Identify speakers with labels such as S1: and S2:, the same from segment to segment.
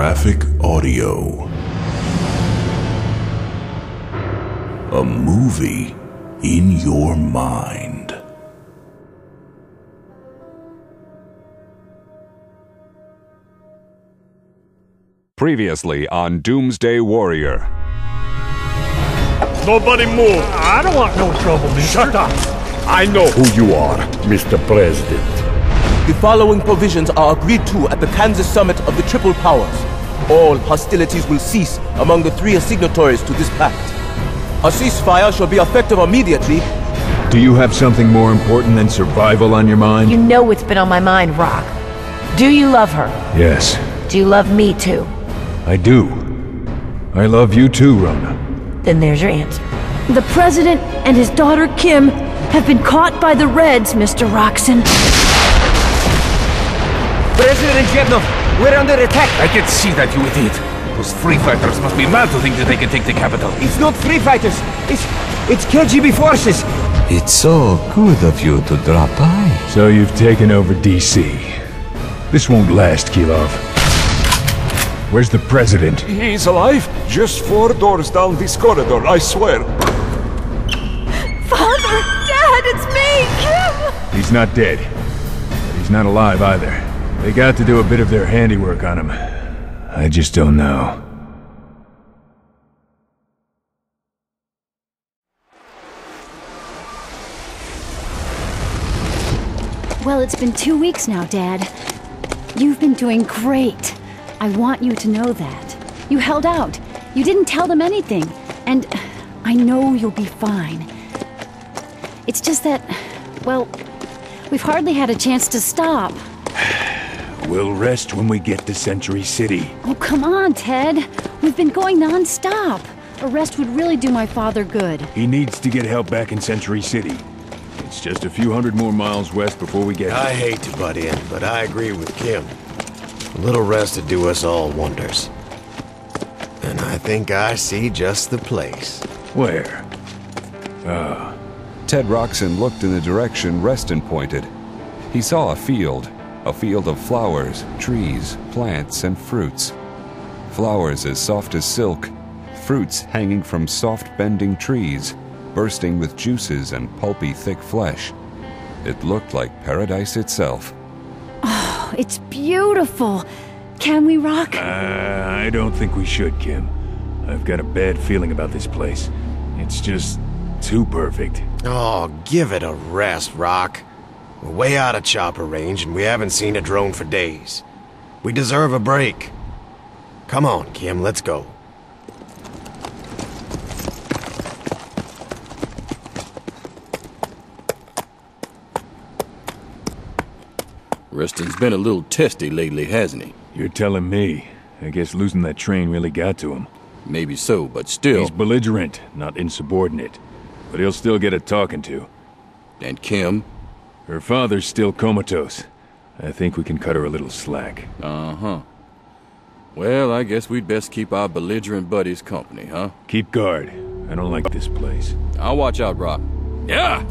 S1: Graphic Audio. A movie in your mind.
S2: Previously on Doomsday Warrior.
S3: Nobody move!
S4: I don't want no trouble, mister.
S3: Shut up! I know who you are, Mr. President.
S5: The following provisions are agreed to at the Kansas Summit of the Triple Powers. All hostilities will cease among the three signatories to this pact. A ceasefire shall be effective immediately.
S6: Do you have something more important than survival on your mind?
S7: You know what's been on my mind, Rock. Do you love her?
S6: Yes,
S7: Do you love me too?
S6: I do. I love you too, Rona.
S7: Then there's your answer.
S8: The President and his daughter Kim have been caught by the Reds, Mr. Roxon.
S5: President Jevnov, we're under attack.
S9: I can see that, you idiot. Those free fighters must be mad to think that they can take the capital.
S5: It's not free fighters. It's KGB forces.
S9: It's so good of you to drop by.
S6: So you've taken over DC. This won't last, Kilov. Where's the President?
S3: He's alive? Just 4 doors down this corridor, I swear.
S8: Father! Dad, it's me, Kim!
S6: He's not dead. But he's not alive either. They got to do a bit of their handiwork on him. I just don't know.
S8: Well, it's been 2 weeks now, Dad. You've been doing great. I want you to know that. You held out. You didn't tell them anything. And I know you'll be fine. It's just that, well, we've hardly had a chance to stop.
S6: We'll rest when we get to Century City.
S8: Oh, come on, Ted. We've been going non-stop. A rest would really do my father good.
S6: He needs to get help back in Century City. It's just a few hundred more miles west before we get
S10: I hate to butt in, but I agree with Kim. A little rest would do us all wonders. And I think I see just the place.
S6: Where?
S2: Ted Roxon looked in the direction Reston pointed. He saw a field of flowers, trees, plants, and fruits. Flowers as soft as silk, fruits hanging from soft bending trees, bursting with juices and pulpy thick flesh. It looked like paradise itself.
S8: Oh, it's beautiful. Can we, Rock?
S6: I don't think we should, Kim. I've got a bad feeling about this place. It's just too perfect.
S10: Oh, give it a rest, Rock. We're way out of chopper range, and we haven't seen a drone for days. We deserve a break. Come on, Kim, let's go.
S11: Reston's been a little testy lately, hasn't he?
S6: You're telling me. I guess losing that train really got to him.
S11: Maybe so, but still...
S6: He's belligerent, not insubordinate. But he'll still get a talking to.
S11: And Kim?
S6: Her father's still comatose. I think we can cut her a little slack.
S11: Uh-huh. Well, I guess we'd best keep our belligerent buddies company, huh?
S6: Keep guard. I don't like this place.
S11: I'll watch out, Rock. Yeah!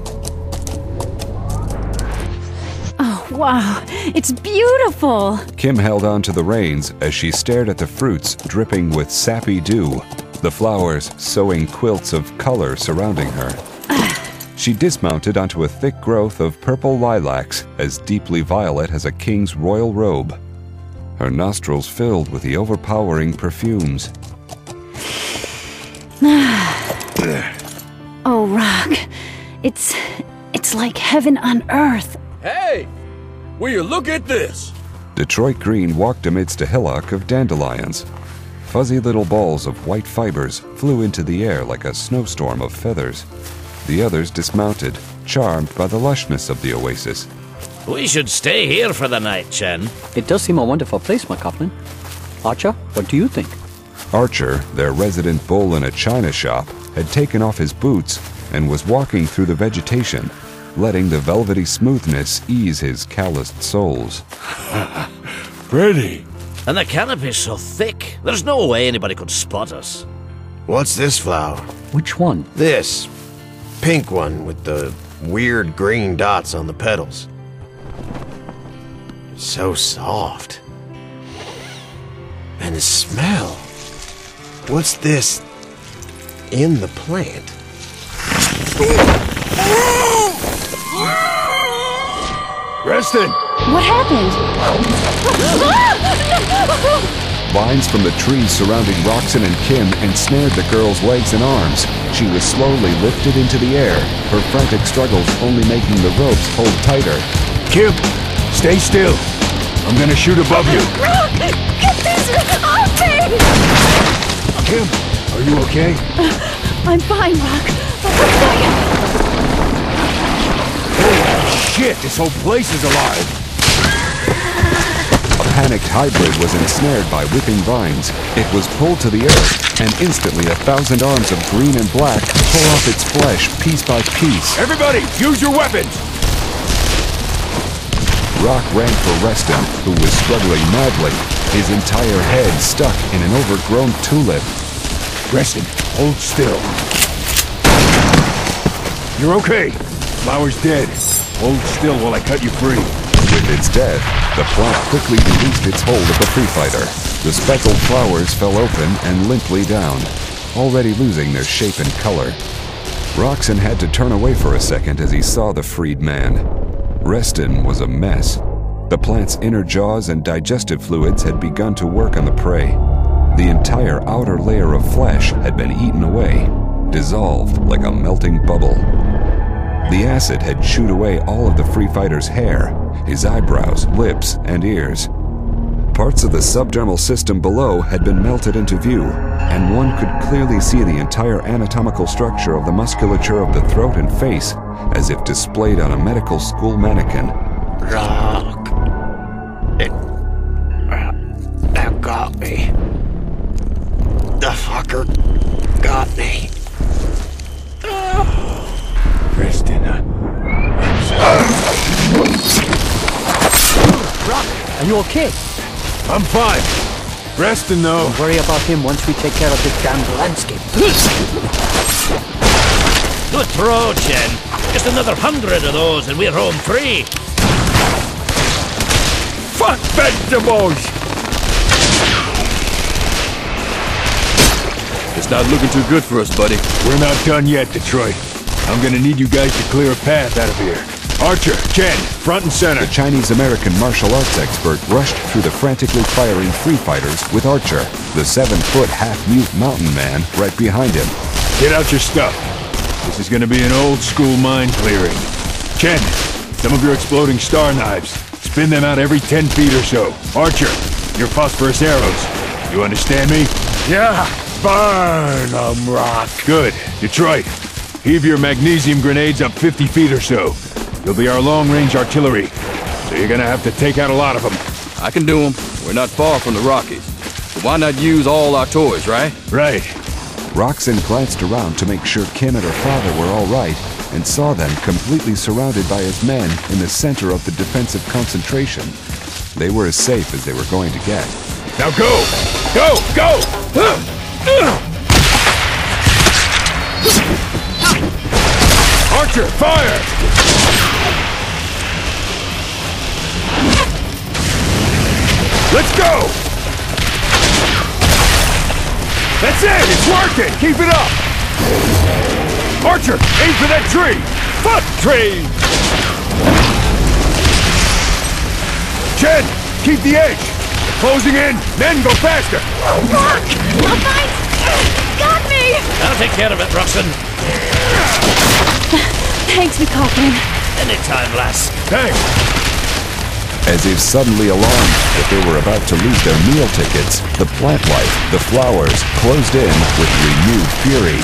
S8: Oh, wow. It's beautiful.
S2: Kim held on to the reins as she stared at the fruits dripping with sappy dew, the flowers sewing quilts of color surrounding her. She dismounted onto a thick growth of purple lilacs as deeply violet as a king's royal robe. Her nostrils filled with the overpowering perfumes.
S8: Oh, Rock. It's like heaven on earth.
S11: Hey! Will you look at this?
S2: Detroit Green walked amidst a hillock of dandelions. Fuzzy little balls of white fibers flew into the air like a snowstorm of feathers. The others dismounted, charmed by the lushness of the oasis.
S12: We should stay here for the night, Chen.
S13: It does seem a wonderful place, my Coughlin. Archer, what do you think?
S2: Archer, their resident bull in a china shop, had taken off his boots and was walking through the vegetation, letting the velvety smoothness ease his calloused soles.
S3: Pretty.
S12: And the canopy's so thick, there's no way anybody could spot us.
S10: What's this flower?
S13: Which one?
S10: This. Pink one with the weird green dots on the petals. So soft. And the smell. What's this in the plant?
S6: Reston!
S8: What happened?
S2: Vines from the trees surrounding Roxanne and Kim ensnared the girl's legs and arms. She was slowly lifted into the air, her frantic struggles only making the ropes hold tighter.
S6: Kim, stay still. I'm gonna shoot above you.
S8: Rock! Get this off me!
S6: Kim, are you okay?
S8: I'm fine, Rock.
S6: Holy shit, this whole place is alive!
S2: A panicked hybrid was ensnared by whipping vines. It was pulled to the earth, and instantly 1,000 arms of green and black tore off its flesh piece by piece.
S6: Everybody, use your weapons!
S2: Rock ran for Reston, who was struggling madly, his entire head stuck in an overgrown tulip.
S6: Reston, hold still. You're okay. Flower's dead. Hold still while I cut you free.
S2: With its death, the plant quickly released its hold of the free fighter. The speckled flowers fell open and limply down, already losing their shape and color. Roxanne had to turn away for a second as he saw the freed man. Reston was a mess. The plant's inner jaws and digestive fluids had begun to work on the prey. The entire outer layer of flesh had been eaten away, dissolved like a melting bubble. The acid had chewed away all of the free fighter's hair, his eyebrows, lips, and ears. Parts of the subdermal system below had been melted into view, and one could clearly see the entire anatomical structure of the musculature of the throat and face, as if displayed on a medical school mannequin.
S12: Rock. That got me. The fucker got me.
S6: Reston,
S13: Rock, are you okay?
S6: I'm fine. Reston, though.
S13: Don't worry about him once we take care of this damned landscape.
S12: Good throw, Chen. Just another 100 of those and we're home free.
S6: Fuck vegetables!
S11: It's not looking too good for us, buddy.
S6: We're not done yet, Detroit. I'm gonna need you guys to clear a path out of here. Archer, Chen, front and center.
S2: The Chinese-American martial arts expert rushed through the frantically firing free fighters with Archer, the 7-foot half-mute mountain man, right behind him.
S6: Get out your stuff. This is gonna be an old-school mine clearing. Chen, some of your exploding star knives. Spin them out every 10 feet or so. Archer, your phosphorus arrows. You understand me?
S3: Yeah, burn 'em, Rock.
S6: Good. Detroit, heave your magnesium grenades up 50 feet or so. You'll be our long-range artillery, so you're gonna have to take out a lot of them.
S11: I can do them. We're not far from the Rockies. So why not use all our toys, right?
S6: Right.
S2: Roxanne glanced around to make sure Kim and her father were all right, and saw them completely surrounded by his men in the center of the defensive concentration. They were as safe as they were going to get.
S6: Now go! Go! Go! Archer, fire! Let's go! That's it! It's working! Keep it up! Archer, aim for that tree! Fuck tree! Chen, keep the edge! Closing in, then go faster!
S8: Rock! A fight! Got me!
S12: I'll take care of it, Roxanne.
S8: Thanks, McCaulin.
S12: Anytime, lass.
S6: Thanks!
S2: As if suddenly alarmed that they were about to lose their meal tickets, the plant life, the flowers, closed in with renewed fury.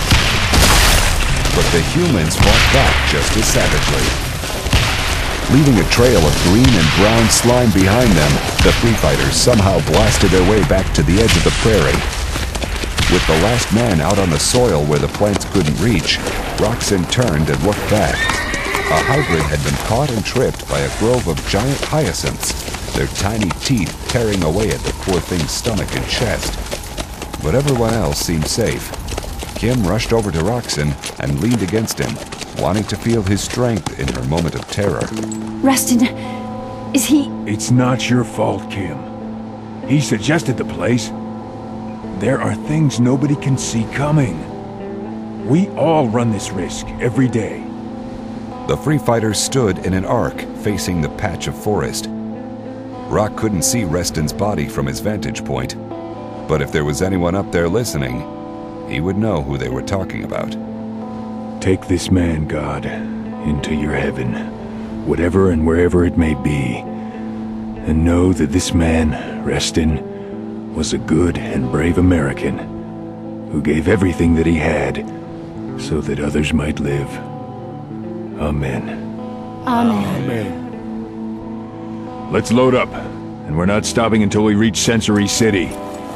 S2: But the humans fought back just as savagely. Leaving a trail of green and brown slime behind them, the free fighters somehow blasted their way back to the edge of the prairie. With the last man out on the soil where the plants couldn't reach, Roxanne turned and looked back. A hybrid had been caught and tripped by a grove of giant hyacinths, their tiny teeth tearing away at the poor thing's stomach and chest. But everyone else seemed safe. Kim rushed over to Roxanne and leaned against him, wanting to feel his strength in her moment of terror.
S8: Reston, is he...
S6: It's not your fault, Kim. He suggested the place. There are things nobody can see coming. We all run this risk every day.
S2: The Free Fighters stood in an arc facing the patch of forest. Rock couldn't see Reston's body from his vantage point, but if there was anyone up there listening, he would know who they were talking about.
S6: Take this man, God, into your heaven, whatever and wherever it may be, and know that this man, Reston, was a good and brave American who gave everything that he had so that others might live. Amen.
S8: Amen.
S6: Let's load up, and we're not stopping until we reach Sensory City.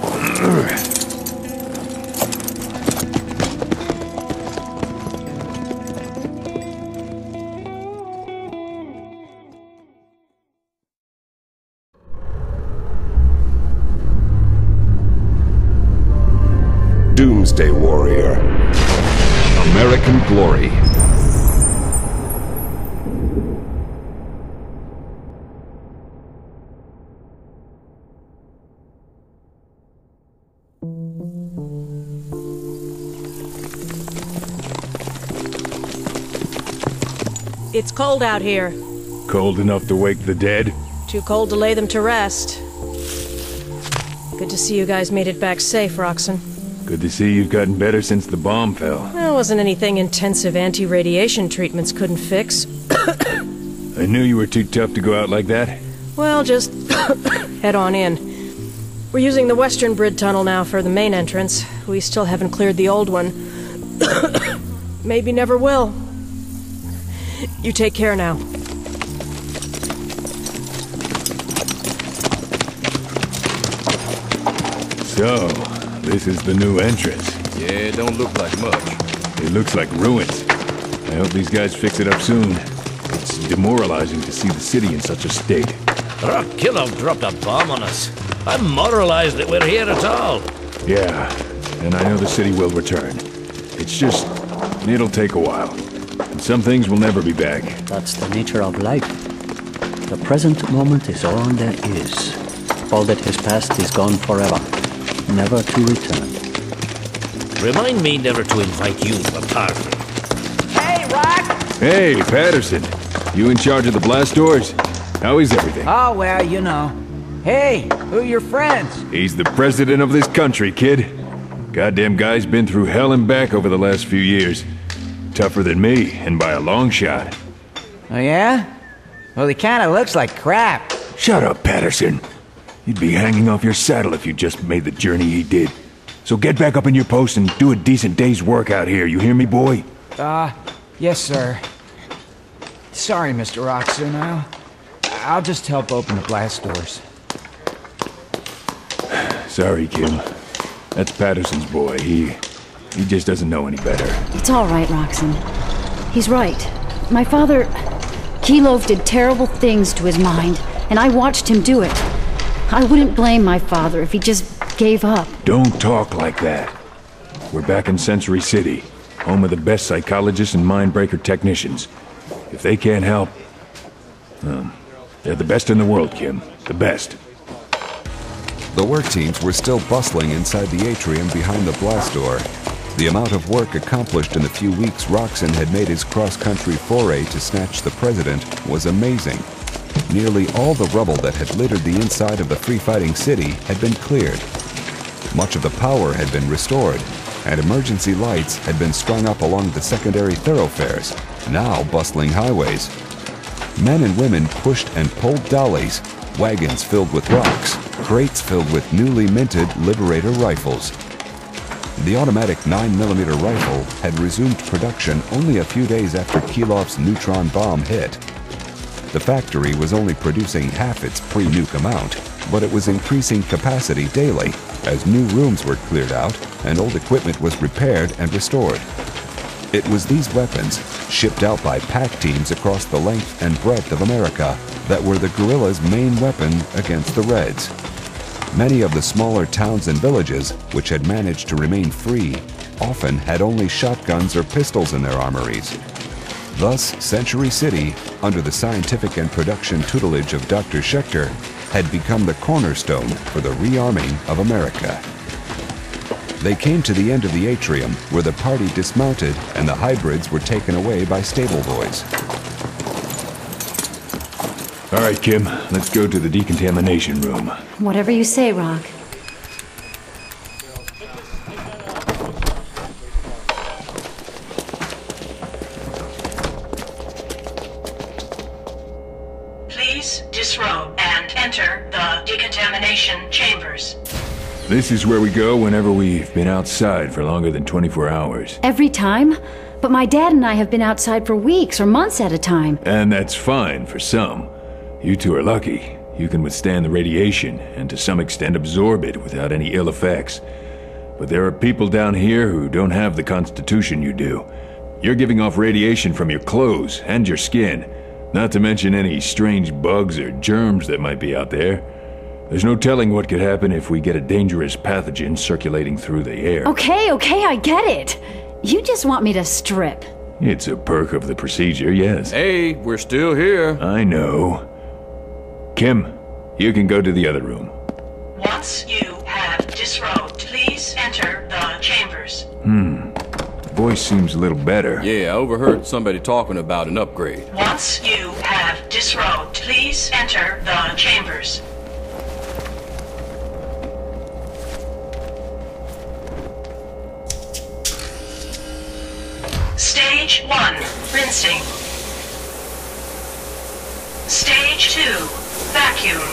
S2: Doomsday Warrior. American Glory.
S14: It's cold out here.
S6: Cold enough to wake the dead?
S14: Too cold to lay them to rest. Good to see you guys made it back safe, Roxxon.
S6: Good to see you've gotten better since the bomb fell.
S14: There wasn't anything intensive anti-radiation treatments couldn't fix.
S6: I knew you were too tough to go out like that.
S14: Well, just head on in. We're using the Western Brid Tunnel now for the main entrance. We still haven't cleared the old one. Maybe never will. You take care now.
S6: So, this is the new entrance.
S11: Yeah, it don't look like much.
S6: It looks like ruins. I hope these guys fix it up soon. It's demoralizing to see the city in such a state.
S12: Rock Killov dropped a bomb on us. I'm moralized that we're here at all.
S6: Yeah, and I know the city will return. It's just, it'll take a while. And some things will never be back.
S13: That's the nature of life. The present moment is all there is. All that has passed is gone forever, never to return.
S12: Remind me never to invite you to a party.
S15: Hey, Rock!
S6: Hey, Patterson. You in charge of the blast doors? How is everything?
S15: Oh, well, you know. Hey, who are your friends?
S6: He's the president of this country, kid. Goddamn guy's been through hell and back over the last few years. Tougher than me, and by a long shot.
S15: Oh, yeah? Well, he kinda looks like crap.
S6: Shut up, Patterson. You'd be hanging off your saddle if you just made the journey he did. So get back up in your post and do a decent day's work out here, you hear me, boy?
S15: Yes, sir. Sorry, Mr. Roxxon. I'll just help open the blast doors.
S6: Sorry, Kim. That's Patterson's boy. He just doesn't know any better.
S8: It's all right, Roxxon. He's right. My father... Killov did terrible things to his mind, and I watched him do it. I wouldn't blame my father if he just gave up.
S6: Don't talk like that. We're back in Sensory City, home of the best psychologists and mindbreaker technicians. If they can't help... they're the best in the world, Kim. The best.
S2: The work teams were still bustling inside the atrium behind the blast door. The amount of work accomplished in the few weeks Roxxon had made his cross-country foray to snatch the president was amazing. Nearly all the rubble that had littered the inside of the free-fighting city had been cleared. Much of the power had been restored, and emergency lights had been strung up along the secondary thoroughfares, now bustling highways. Men and women pushed and pulled dollies, wagons filled with rocks, crates filled with newly minted Liberator rifles. The automatic 9mm rifle had resumed production only a few days after Killov's neutron bomb hit. The factory was only producing half its pre-nuke amount, but it was increasing capacity daily as new rooms were cleared out and old equipment was repaired and restored. It was these weapons, shipped out by pack teams across the length and breadth of America, that were the guerrillas' main weapon against the Reds. Many of the smaller towns and villages, which had managed to remain free, often had only shotguns or pistols in their armories. Thus, Century City, under the scientific and production tutelage of Dr. Schechter, had become the cornerstone for the rearming of America. They came to the end of the atrium, where the party dismounted and the hybrids were taken away by stable boys.
S6: All right, Kim, let's go to the decontamination room.
S8: Whatever you say, Rock.
S7: Please disrobe and enter the decontamination chambers.
S6: This is where we go whenever we've been outside for longer than 24 hours.
S8: Every time? But my dad and I have been outside for weeks or months at a time.
S6: And that's fine for some. You two are lucky. You can withstand the radiation and to some extent absorb it without any ill effects. But there are people down here who don't have the constitution you do. You're giving off radiation from your clothes and your skin, not to mention any strange bugs or germs that might be out there. There's no telling what could happen if we get a dangerous pathogen circulating through the air.
S8: Okay, I get it. You just want me to strip.
S6: It's a perk of the procedure, yes.
S11: Hey, we're still here.
S6: I know. Kim, you can go to the other room.
S7: Once you have disrobed, please enter the chambers.
S6: Voice seems a little better.
S11: Yeah, I overheard somebody talking about an upgrade.
S7: Once you have disrobed, please enter the chambers. Stage 1, rinsing. Stage 2, vacuum.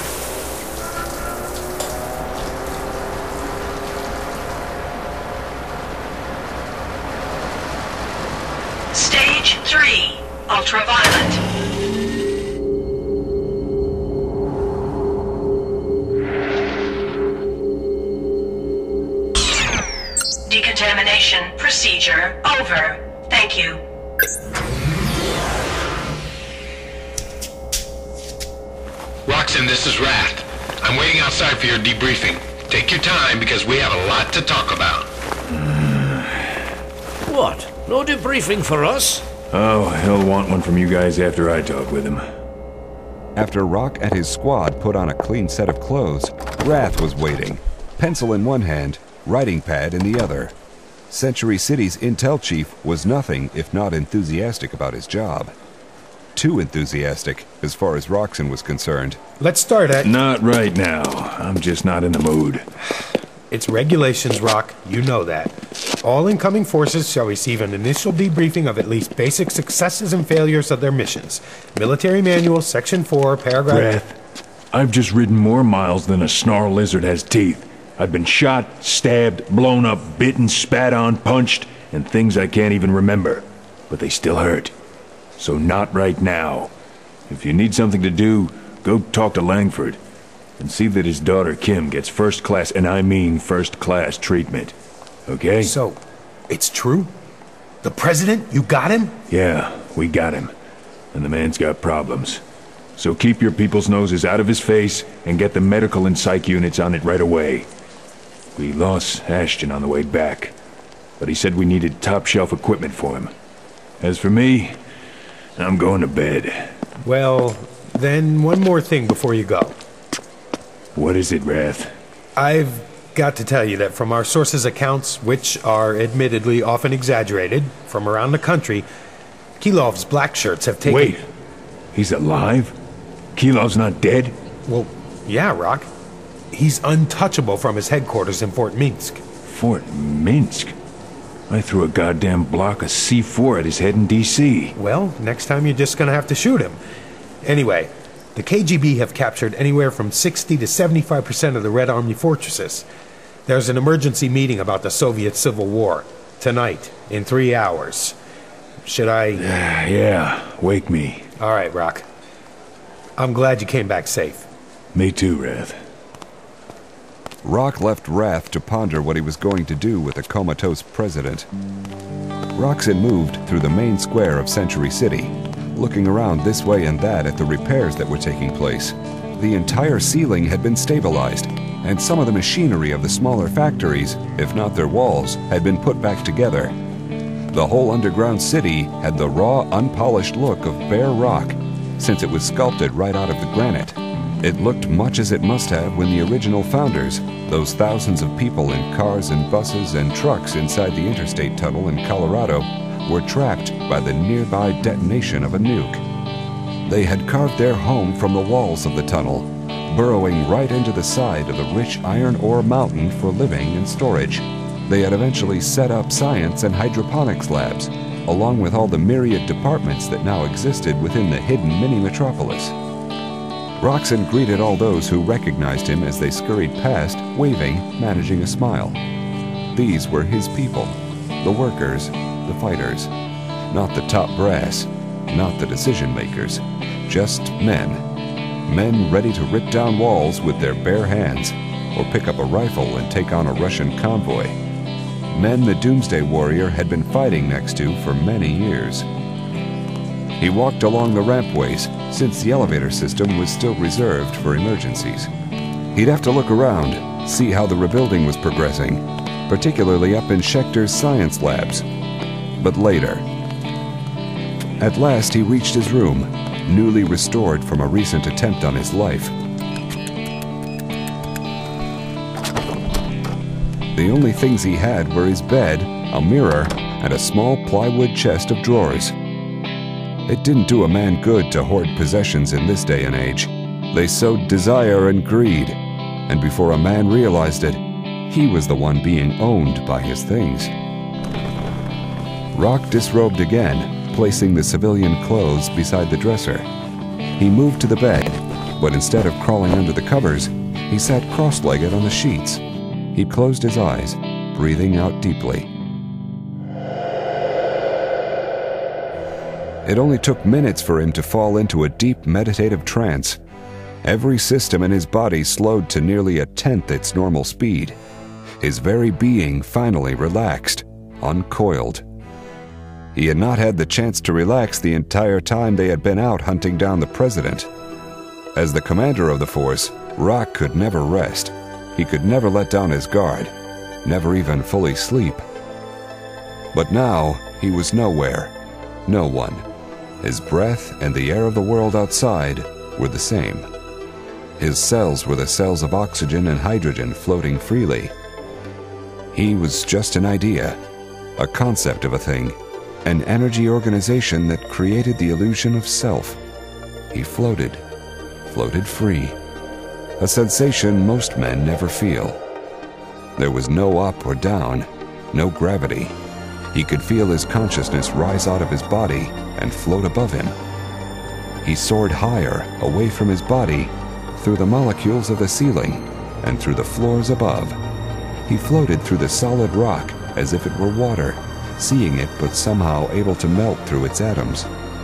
S7: Stage 3, ultraviolet. Decontamination procedure over. Thank you.
S16: Roxanne, this is Wrath. I'm waiting outside for your debriefing. Take your time because we have a lot to talk about.
S12: What? No debriefing for us?
S6: Oh, he'll want one from you guys after I talk with him.
S2: After Rock and his squad put on a clean set of clothes, Wrath was waiting, pencil in one hand, writing pad in the other. Century City's intel chief was nothing if not enthusiastic about his job. Too enthusiastic, as far as Roxanne was concerned.
S17: Let's start at...
S6: Not right now. I'm just not in the mood.
S17: It's regulations, Rock. You know that. All incoming forces shall receive an initial debriefing of at least basic successes and failures of their missions. Military Manual, Section 4, Paragraph...
S6: Wrath, I've just ridden more miles than a snarl lizard has teeth. I've been shot, stabbed, blown up, bitten, spat on, punched, and things I can't even remember. But they still hurt. So not right now. If you need something to do, go talk to Langford. And see that his daughter Kim gets first class, and I mean first class treatment. Okay?
S17: So, it's true? The president? You got him?
S6: Yeah, we got him. And the man's got problems. So keep your people's noses out of his face and get the medical and psych units on it right away. We lost Ashton on the way back, but he said we needed top-shelf equipment for him. As for me, I'm going to bed.
S17: Well, then one more thing before you go.
S6: What is it, Wrath?
S17: I've got to tell you that from our sources' accounts, which are admittedly often exaggerated, from around the country, Kilov's black shirts have taken...
S6: Wait, he's alive? Kilov's not dead?
S17: Well, yeah, Rock. He's untouchable from his headquarters in Fort Minsk.
S6: Fort Minsk? I threw a goddamn block of C4 at his head in D.C.
S17: Well, next time you're just gonna have to shoot him. Anyway, the KGB have captured anywhere from 60 to 75% of the Red Army fortresses. There's an emergency meeting about the Soviet Civil War. Tonight, in 3 hours. Should I...
S6: Yeah, wake me.
S17: All right, Rock. I'm glad you came back safe.
S6: Me too, Wrath.
S2: Rock left Wrath to ponder what he was going to do with the comatose president. Roxanne moved through the main square of Century City, looking around this way and that at the repairs that were taking place. The entire ceiling had been stabilized, and some of the machinery of the smaller factories, if not their walls, had been put back together. The whole underground city had the raw, unpolished look of bare rock, since it was sculpted right out of the granite. It looked much as it must have when the original founders, those thousands of people in cars and buses and trucks inside the interstate tunnel in Colorado, were trapped by the nearby detonation of a nuke. They had carved their home from the walls of the tunnel, burrowing right into the side of the rich iron ore mountain for living and storage. They had eventually set up science and hydroponics labs, along with all the myriad departments that now existed within the hidden mini-metropolis. Roxon greeted all those who recognized him as they scurried past, waving, managing a smile. These were his people, the workers, the fighters, not the top brass, not the decision-makers, just men. Men ready to rip down walls with their bare hands, or pick up a rifle and take on a Russian convoy. Men the Doomsday Warrior had been fighting next to for many years. He walked along the rampways, since the elevator system was still reserved for emergencies. He'd have to look around, see how the rebuilding was progressing, particularly up in Schechter's science labs. But later. At last he reached his room, newly restored from a recent attempt on his life. The only things he had were his bed, a mirror, and a small plywood chest of drawers. It didn't do a man good to hoard possessions in this day and age. They sowed desire and greed, and before a man realized it, he was the one being owned by his things. Rock disrobed again, placing the civilian clothes beside the dresser. He moved to the bed, but instead of crawling under the covers, he sat cross-legged on the sheets. He closed his eyes, breathing out deeply. It only took minutes for him to fall into a deep meditative trance. Every system in his body slowed to nearly 1/10 its normal speed. His very being finally relaxed, uncoiled. He had not had the chance to relax the entire time they had been out hunting down the president. As the commander of the force, Rock could never rest. He could never let down his guard, never even fully sleep. But now, he was nowhere, no one. His breath and the air of the world outside were the same. His cells were the cells of oxygen and hydrogen floating freely. He was just an idea, a concept of a thing, an energy organization that created the illusion of self. He floated free, a sensation most men never feel. There was no up or down, no gravity. He could feel his consciousness rise out of his body and float above him. He soared higher, away from his body, through the molecules of the ceiling and through the floors above. He floated through the solid rock as if it were water, seeing it but somehow able to melt through its atoms.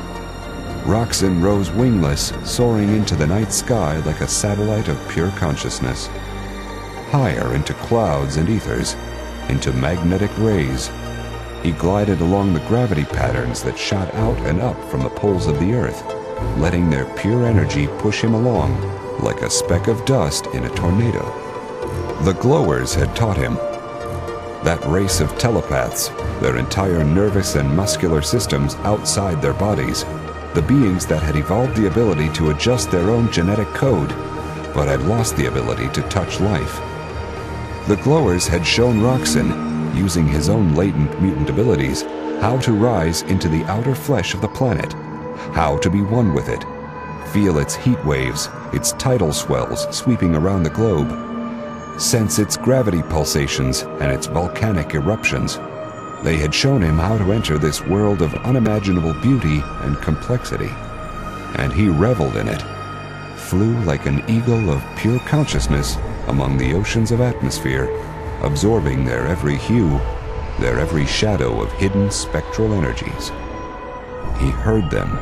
S2: Roxon rose wingless, soaring into the night sky like a satellite of pure consciousness. Higher into clouds and ethers, into magnetic rays. He glided along the gravity patterns that shot out and up from the poles of the earth, letting their pure energy push him along like a speck of dust in a tornado. The glowers had taught him. That race of telepaths, their entire nervous and muscular systems outside their bodies, the beings that had evolved the ability to adjust their own genetic code, but had lost the ability to touch life. The glowers had shown Roxon, using his own latent mutant abilities, how to rise into the outer flesh of the planet, how to be one with it, feel its heat waves, its tidal swells sweeping around the globe, sense its gravity pulsations and its volcanic eruptions. They had shown him how to enter this world of unimaginable beauty and complexity, and he reveled in it, flew like an eagle of pure consciousness among the oceans of atmosphere, absorbing their every hue, their every shadow of hidden spectral energies. He heard them.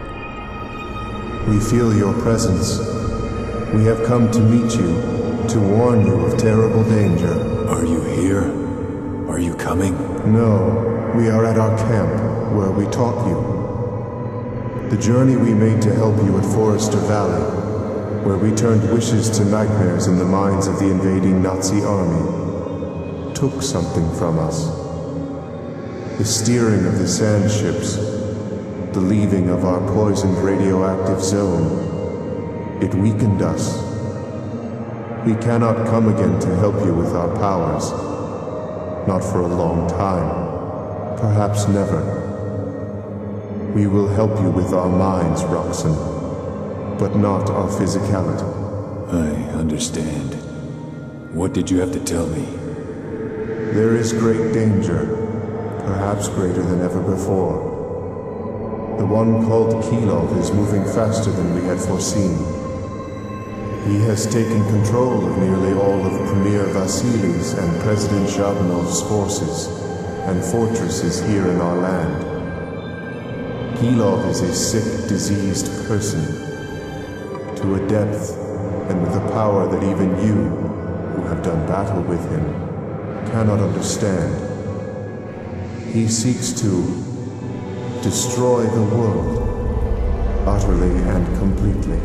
S18: We feel your presence. We have come to meet you, to warn you of terrible danger.
S1: Are you here? Are you coming?
S18: No, we are at our camp, where we taught you. The journey we made to help you at Forrester Valley, where we turned wishes to nightmares in the minds of the invading Nazi army, took something from us. The steering of the sand ships, the leaving of our poisoned radioactive zone, it weakened us. We cannot come again to help you with our powers. Not for a long time. Perhaps never. We will help you with our minds, Roxon, but not our physicality.
S1: I understand. What did you have to tell me?
S18: There is great danger, perhaps greater than ever before. The one called Kilov is moving faster than we had foreseen. He has taken control of nearly all of Premier Vasily's and President Zhabnov's forces and fortresses here in our land. Kilov is a sick, diseased person, to a depth and with a power that even you, who have done battle with him, cannot understand. He seeks to destroy the world, utterly and completely.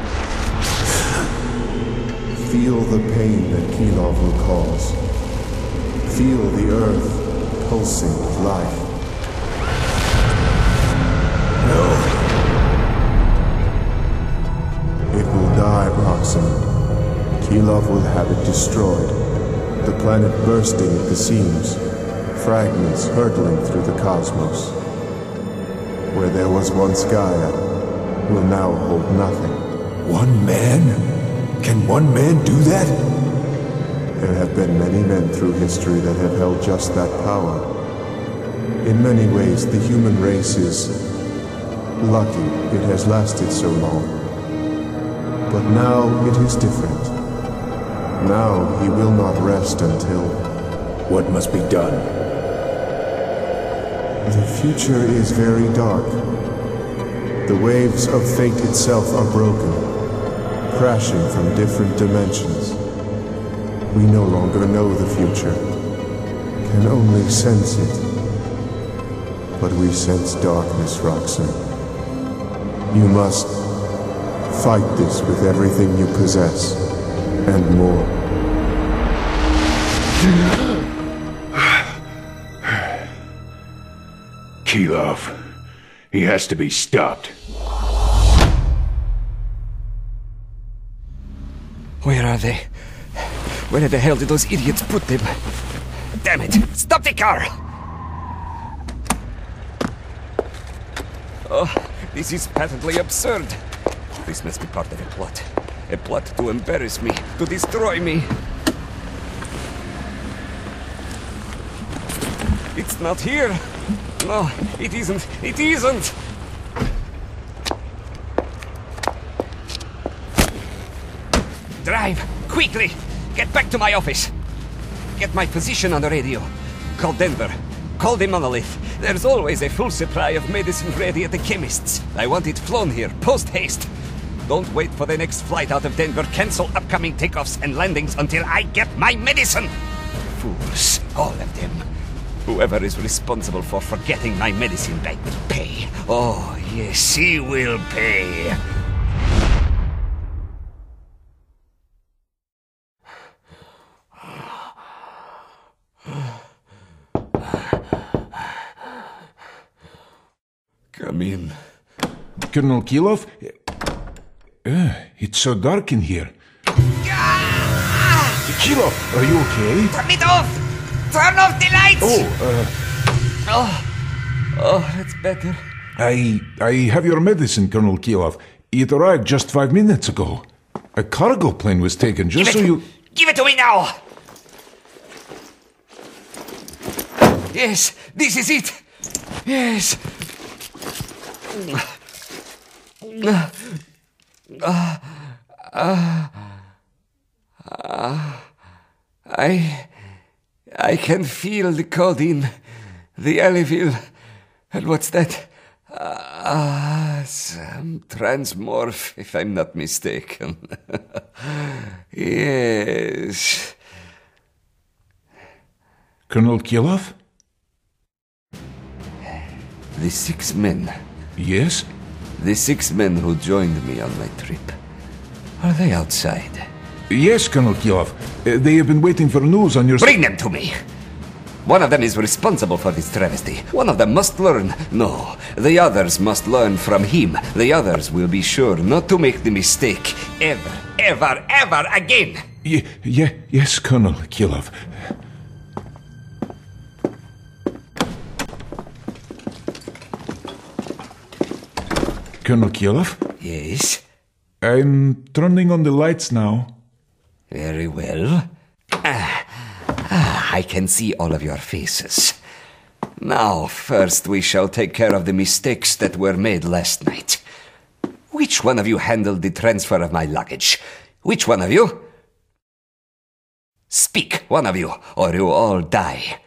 S18: Feel the pain that Kilov will cause. Feel the earth pulsing with life.
S1: No.
S18: It will die, Roxon. Kilov will have it destroyed. The planet bursting at the seams. Fragments hurtling through the cosmos. Where there was once Gaia, will now hold nothing.
S1: One man? Can one man do that?
S18: There have been many men through history that have held just that power. In many ways, the human race is lucky it has lasted so long. But now it is different. Now he will not rest until...
S1: What must be done?
S18: The future is very dark. The waves of fate itself are broken, crashing from different dimensions. We no longer know the future, can only sense it. But we sense darkness, Roxon. You must fight this with everything you possess, and more.
S6: Kilov. He has to be stopped.
S19: Where are they? Where the hell did those idiots put them? Damn it! Stop the car! Oh, this is patently absurd. This must be part of a plot. A plot to embarrass me, to destroy me. It's not here. No, it isn't. It isn't! Drive! Quickly! Get back to my office! Get my position on the radio. Call Denver. Call the Monolith. There's always a full supply of medicine ready at the chemist's. I want it flown here, post-haste. Don't wait for the next flight out of Denver. Cancel upcoming takeoffs and landings until I get my medicine! Fools, all of them. Whoever is responsible for forgetting my medicine bag will pay. Oh, yes, he will pay. Come in.
S6: Colonel Kilov? It's so dark in here. Kilov, are you okay?
S19: Turn it off! Turn off the lights! Oh, that's better.
S6: I have your medicine, Colonel Kilov. It arrived just 5 minutes ago. A cargo plane was taken just so you...
S19: Give it to me now! Yes, this is it! Yes! I can feel the codeine, the Elevil, and what's that? Some transmorph, if I'm not mistaken. Yes.
S6: Colonel Kilov?
S19: The 6 men.
S6: Yes?
S19: The 6 men who joined me on my trip. Are they outside?
S6: Yes, Colonel Kilov. They have been waiting for news on your...
S19: Bring them to me! One of them is responsible for this travesty. One of them must learn. No, the others must learn from him. The others will be sure not to make the mistake ever, ever, ever again.
S3: Yes, Colonel Kilov. Colonel Kilov?
S19: Yes?
S3: I'm turning on the lights now.
S19: Very well. I can see all of your faces. Now, first we shall take care of the mistakes that were made last night. Which one of you handled the transfer of my luggage? Which one of you? Speak, one of you, or you all die.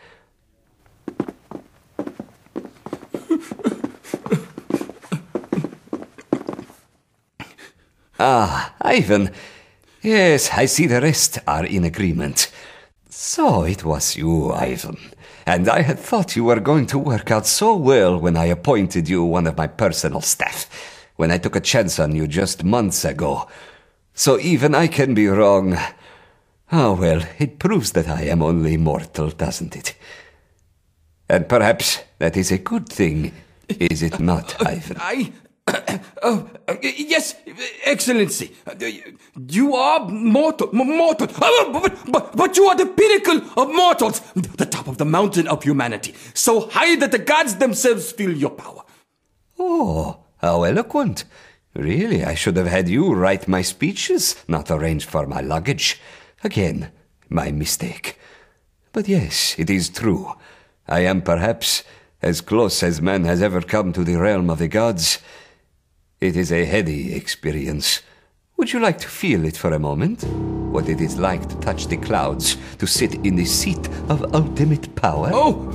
S19: Ah, Ivan. Yes, I see the rest are in agreement. So it was you, Ivan. And I had thought you were going to work out so well when I appointed you one of my personal staff, when I took a chance on you just months ago. So even I can be wrong. Oh well, it proves that I am only mortal, doesn't it? And perhaps that is a good thing, is it not, Ivan?
S9: Yes, Excellency. You are mortal. But you are the pinnacle of mortals. The top of the mountain of humanity. So high that the gods themselves feel your power.
S19: Oh, how eloquent. Really, I should have had you write my speeches, not arrange for my luggage. Again, my mistake. But yes, it is true. I am perhaps as close as man has ever come to the realm of the gods. It is a heady experience. Would you like to feel it for a moment? What it is like to touch the clouds, to sit in the seat of ultimate power?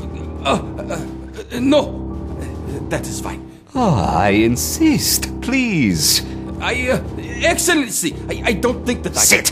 S9: No. That is fine.
S19: I insist, please.
S9: Excellency, I don't think that I...
S19: Sit!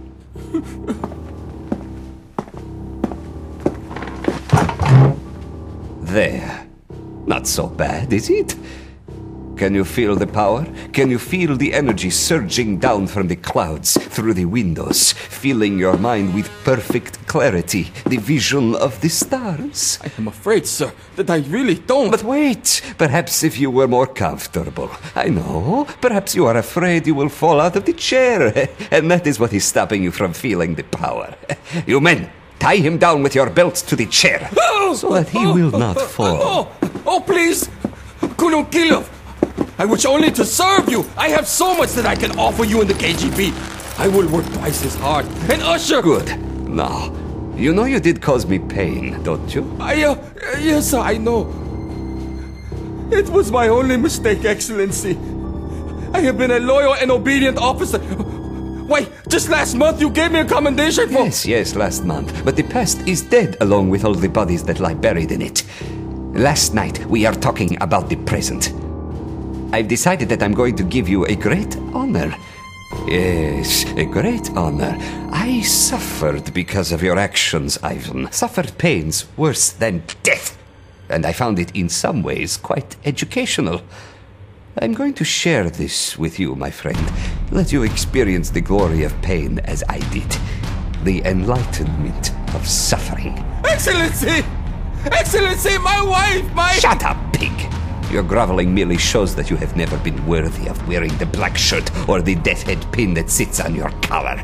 S19: There. Not so bad, is it? Can you feel the power? Can you feel the energy surging down from the clouds through the windows, filling your mind with perfect clarity, the vision of the stars?
S9: I am afraid, sir, that I really don't.
S19: But wait, perhaps if you were more comfortable. I know, perhaps you are afraid you will fall out of the chair, and that is what is stopping you from feeling the power. You men, tie him down with your belts to the chair, so that he will not fall.
S9: Oh, please! Colonel Kilov! I wish only to serve you! I have so much that I can offer you in the KGB! I will work twice as hard and usher...
S19: Good. Now, you know you did cause me pain, don't you?
S9: Yes, sir, I know. It was my only mistake, Excellency. I have been a loyal and obedient officer. Why, just last month you gave me a commendation for...
S19: Yes, last month. But the past is dead along with all the bodies that lie buried in it. Last night, we are talking about the present. I've decided that I'm going to give you a great honor. Yes, a great honor. I suffered because of your actions, Ivan. Suffered pains worse than death. And I found it in some ways quite educational. I'm going to share this with you, my friend. Let you experience the glory of pain as I did. The enlightenment of suffering.
S9: Excellency! Excellency, my wife,
S19: Shut up, pig! Your groveling merely shows that you have never been worthy of wearing the black shirt or the death head pin that sits on your collar.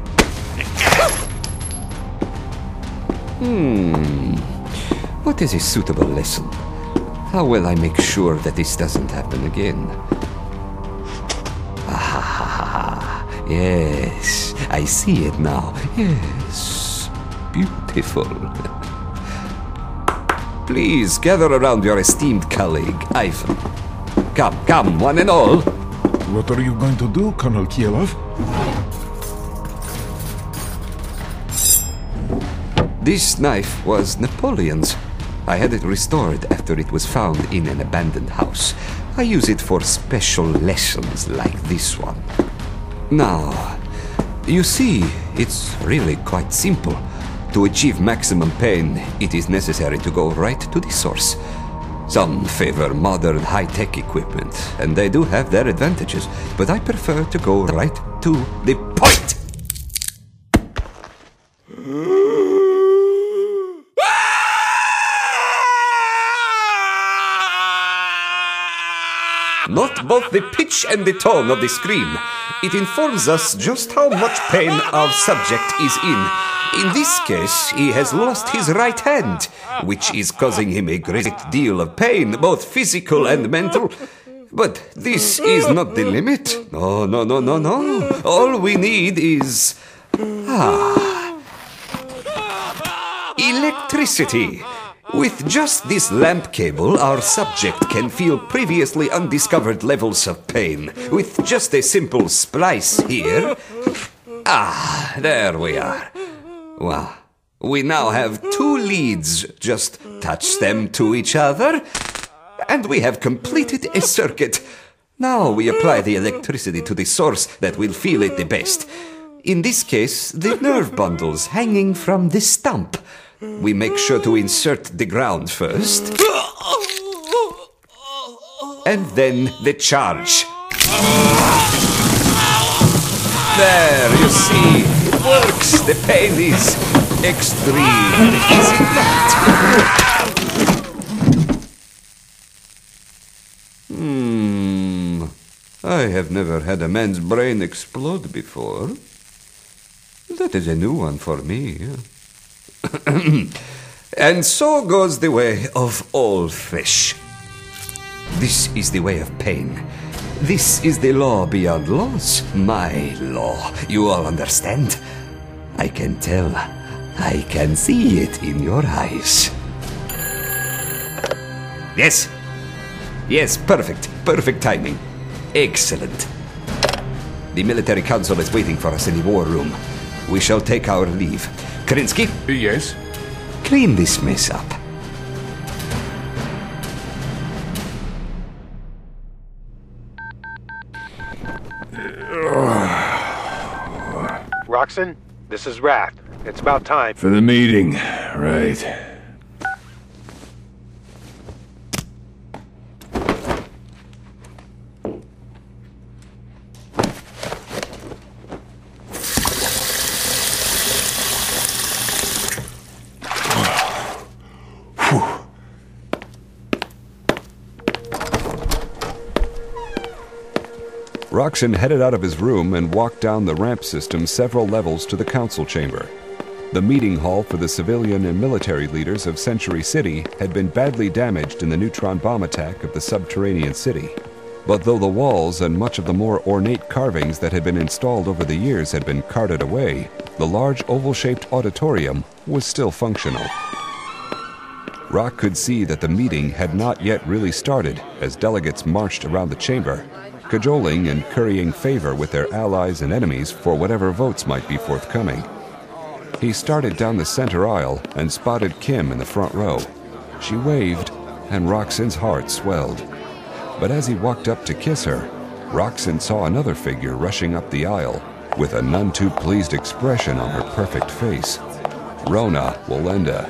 S19: What is a suitable lesson? How will I make sure that this doesn't happen again? Yes, I see it now. Yes, beautiful. Please gather around your esteemed colleague, Ivan. Come, one and all.
S3: What are you going to do, Colonel Kilov?
S19: This knife was Napoleon's. I had it restored after it was found in an abandoned house. I use it for special lessons like this one. Now, you see, it's really quite simple. To achieve maximum pain, it is necessary to go right to the source. Some favor modern high-tech equipment, and they do have their advantages, but I prefer to go right to the point! perfect, both the pitch and the tone of the scream. It informs us just how much pain our subject is in. In this case, he has lost his right hand, which is causing him a great deal of pain, both physical and mental. But this is not the limit. No. All we need is... electricity. With just this lamp cable, our subject can feel previously undiscovered levels of pain. With just a simple splice here... there we are. Well, we now have two leads. Just touch them to each other, and we have completed a circuit. Now we apply the electricity to the source that will feel it the best. In this case, the nerve bundles hanging from the stump. We make sure to insert the ground first, and then the charge. There, you see, it works. The pain is extreme, is it not? I have never had a man's brain explode before. That is a new one for me. And so goes the way of all fish. This is the way of pain. This is the law beyond laws. My law. You all understand? I can tell. I can see it in your eyes. Yes. Yes, perfect. Perfect timing. Excellent. The military council is waiting for us in the war room. We shall take our leave. Kerensky?
S6: Yes?
S19: Clean this mess up.
S17: Roxanne, this is Wrath. It's about time.
S6: For the meeting, right.
S2: Roxon headed out of his room and walked down the ramp system several levels to the council chamber. The meeting hall for the civilian and military leaders of Century City had been badly damaged in the neutron bomb attack of the subterranean city. But though the walls and much of the more ornate carvings that had been installed over the years had been carted away, the large oval-shaped auditorium was still functional. Rock could see that the meeting had not yet really started as delegates marched around the chamber, cajoling and currying favor with their allies and enemies for whatever votes might be forthcoming. He started down the center aisle and spotted Kim in the front row. She waved, and Roxanne's heart swelled. But as he walked up to kiss her, Roxanne saw another figure rushing up the aisle with a none-too-pleased expression on her perfect face. Rona Walenda.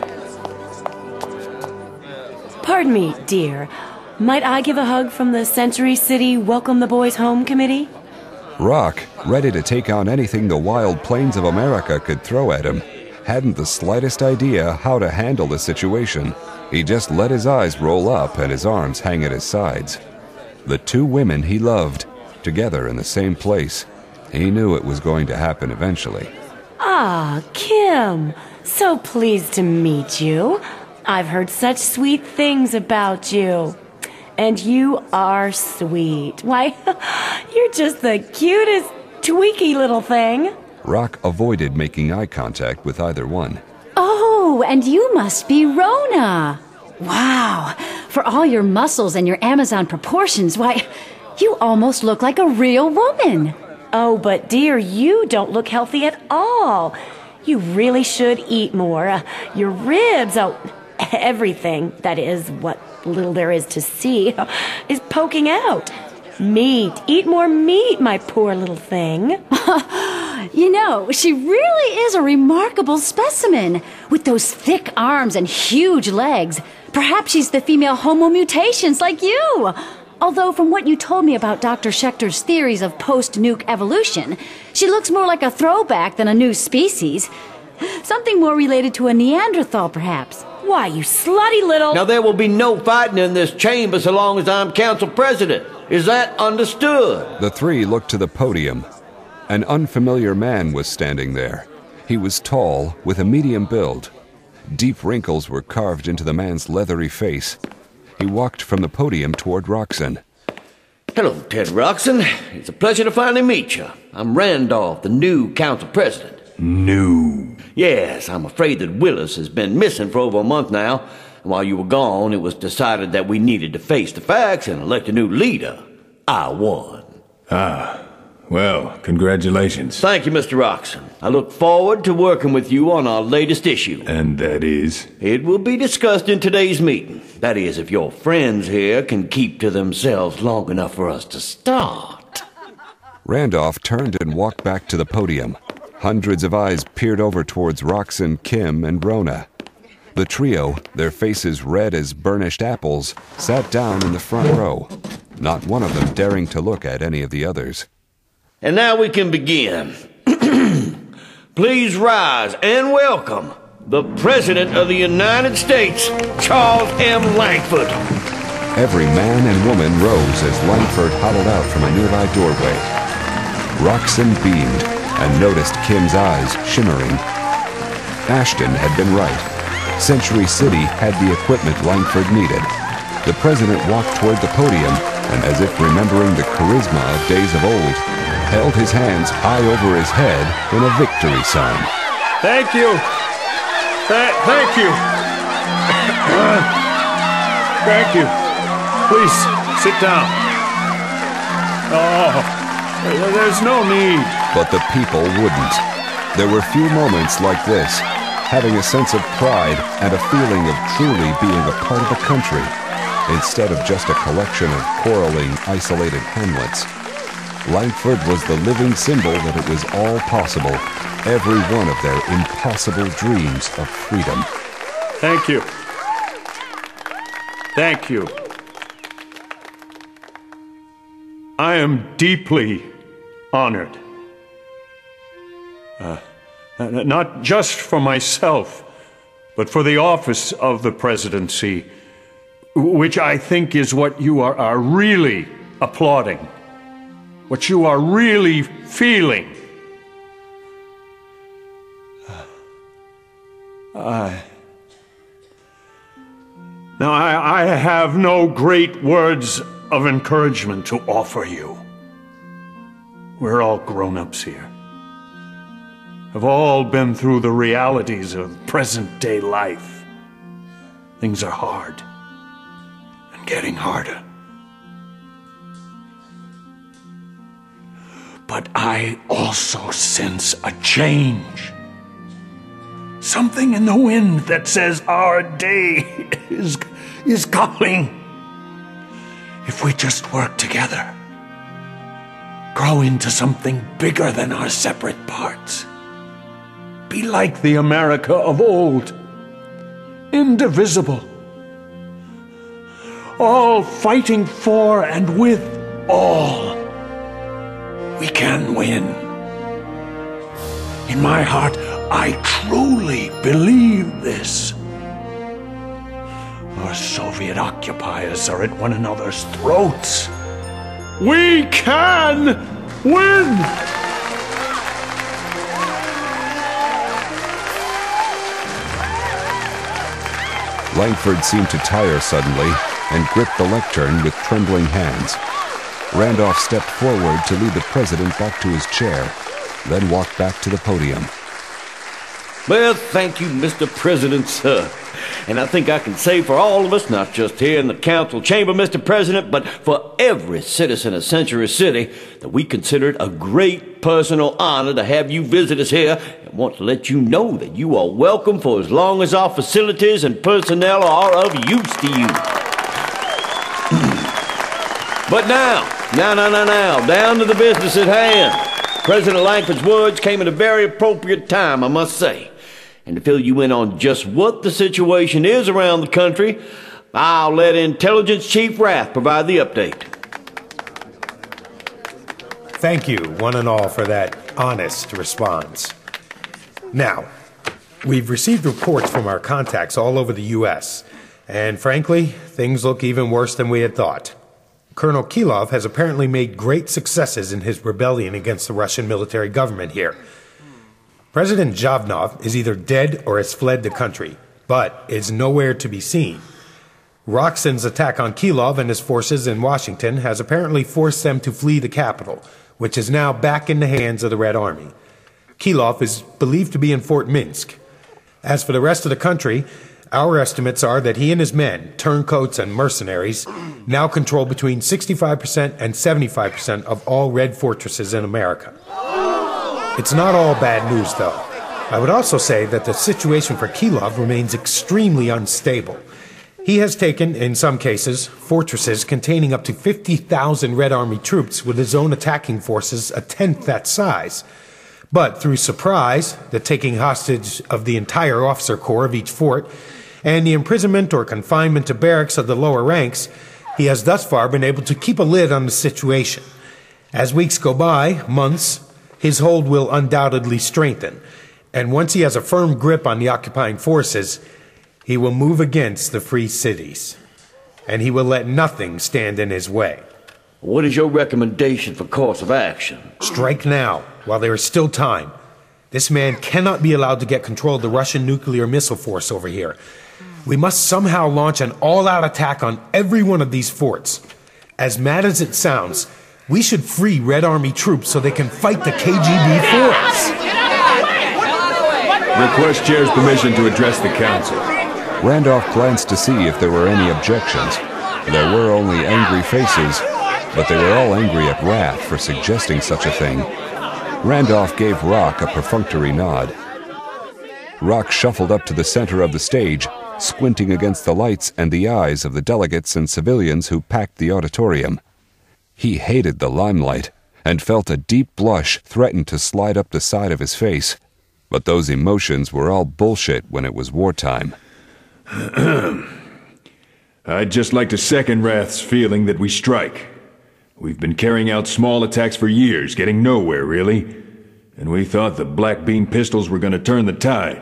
S20: Pardon me, dear. Might I give a hug from the Century City Welcome the Boys Home Committee?
S2: Rock, ready to take on anything the wild plains of America could throw at him, hadn't the slightest idea how to handle the situation. He just let his eyes roll up and his arms hang at his sides. The two women he loved, together in the same place. He knew it was going to happen eventually.
S20: Ah, Kim. So pleased to meet you. I've heard such sweet things about you. And you are sweet. Why, you're just the cutest, tweaky little thing.
S2: Rock avoided making eye contact with either one.
S8: Oh, and you must be Rona. Wow. For all your muscles and your Amazon proportions, why, you almost look like a real woman.
S20: Oh, but dear, you don't look healthy at all. You really should eat more. Your ribs, everything, that is, what little there is to see, is poking out. Meat. Eat more meat, my poor little thing.
S8: You know, she really is a remarkable specimen, with those thick arms and huge legs. Perhaps she's the female Homo mutations like you. Although from what you told me about Dr. Schechter's theories of post-nuke evolution, she looks more like a throwback than a new species. Something more related to a Neanderthal, perhaps.
S20: Why, you slutty little...
S21: Now, there will be no fighting in this chamber so long as I'm council president.
S12: Is that understood?
S2: The three looked to the podium. An unfamiliar man was standing there. He was tall, with a medium build. Deep wrinkles were carved into the man's leathery face. He walked from the podium toward Roxon.
S12: Hello, Ted Roxon. It's a pleasure to finally meet you. I'm Randolph, the new council president.
S6: New?
S12: Yes, I'm afraid that Willis has been missing for over a month now. And while you were gone, it was decided that we needed to face the facts and elect a new leader. I won.
S6: Ah, well, congratulations.
S12: Thank you, Mr. Roxon. I look forward to working with you on our latest issue.
S6: And that is?
S12: It will be discussed in today's meeting. That is, if your friends here can keep to themselves long enough for us to start.
S2: Randolph turned and walked back to the podium. Hundreds of eyes peered over towards Roxon, Kim, and Rona. The trio, their faces red as burnished apples, sat down in the front row, not one of them daring to look at any of the others.
S12: And now we can begin. Please rise and welcome the President of the United States, Charles M. Langford.
S2: Every man and woman rose as Langford hobbled out from a nearby doorway. Roxon beamed and noticed Kim's eyes shimmering. Ashton had been right. Century City had the equipment Langford needed. The president walked toward the podium and, as if remembering the charisma of days of old, held his hands high over his head in a victory sign.
S4: Thank you. Thank you. Thank you. Please, sit down. Oh, there's no need.
S2: But the people wouldn't. There were few moments like this, having a sense of pride and a feeling of truly being a part of the country, instead of just a collection of quarreling, isolated hamlets. Langford was the living symbol that it was all possible, every one of their impossible dreams of freedom.
S4: Thank you. Thank you. I am deeply honored. Not just for myself, but for the office of the presidency, which I think is what you are really applauding, what you are really feeling. Now, I have no great words of encouragement to offer you. We're all grown-ups here. Have all been through the realities of present-day life. Things are hard, and getting harder. But I also sense a change. Something in the wind that says our day is coming. If we just work together, grow into something bigger than our separate parts. Be like the America of old, indivisible, all fighting for and with all. We can win. In my heart, I truly believe this. Our Soviet occupiers are at one another's throats. We can win!
S2: Langford seemed to tire suddenly and gripped the lectern with trembling hands. Randolph stepped forward to lead the president back to his chair, then walked back to the podium.
S12: Well, thank you, Mr. President, sir. And I think I can say for all of us, not just here in the council chamber, Mr. President, but for every citizen of Century City, that we consider it a great personal honor to have you visit us here, and want to let you know that you are welcome for as long as our facilities and personnel are of use to you. But now, down to the business at hand. President Langford's words came at a very appropriate time, I must say. And to fill you in on just what the situation is around the country, I'll let Intelligence Chief Rath provide the update.
S17: Thank you, one and all, for that honest response. Now, we've received reports from our contacts all over the U.S., and frankly, things look even worse than we had thought. Colonel Kilov has apparently made great successes in his rebellion against the Russian military government here. President Zhavnov is either dead or has fled the country, but is nowhere to be seen. Roxan's attack on Kilov and his forces in Washington has apparently forced them to flee the capital, which is now back in the hands of the Red Army. Kilov is believed to be in Fort Minsk. As for the rest of the country, our estimates are that he and his men, turncoats and mercenaries, now control between 65% and 75% of all Red fortresses in America. It's not all bad news, though. I would also say that the situation for Kilov remains extremely unstable. He has taken, in some cases, fortresses containing up to 50,000 Red Army troops with his own attacking forces a tenth that size. But through surprise, the taking hostage of the entire officer corps of each fort, and the imprisonment or confinement to barracks of the lower ranks, he has thus far been able to keep a lid on the situation. As weeks go by, months, his hold will undoubtedly strengthen, and once he has a firm grip on the occupying forces, he will move against the free cities, and he will let nothing stand in his way.
S12: What is your recommendation for course of action?
S17: Strike now, while there is still time. This man cannot be allowed to get control of the Russian nuclear missile force over here. We must somehow launch an all-out attack on every one of these forts. As mad as it sounds, we should free Red Army troops so they can fight the KGB for us.
S6: Request Chair's permission to address the council.
S2: Randolph glanced to see if there were any objections. There were only angry faces, but they were all angry at Wrath for suggesting such a thing. Randolph gave Rock a perfunctory nod. Rock shuffled up to the center of the stage, squinting against the lights and the eyes of the delegates and civilians who packed the auditorium. He hated the limelight and felt a deep blush threaten to slide up the side of his face. But those emotions were all bullshit when it was wartime.
S6: I'd just like to second Wrath's feeling that we strike. We've been carrying out small attacks for years, getting nowhere, really. And we thought the Black Beam pistols were going to turn the tide.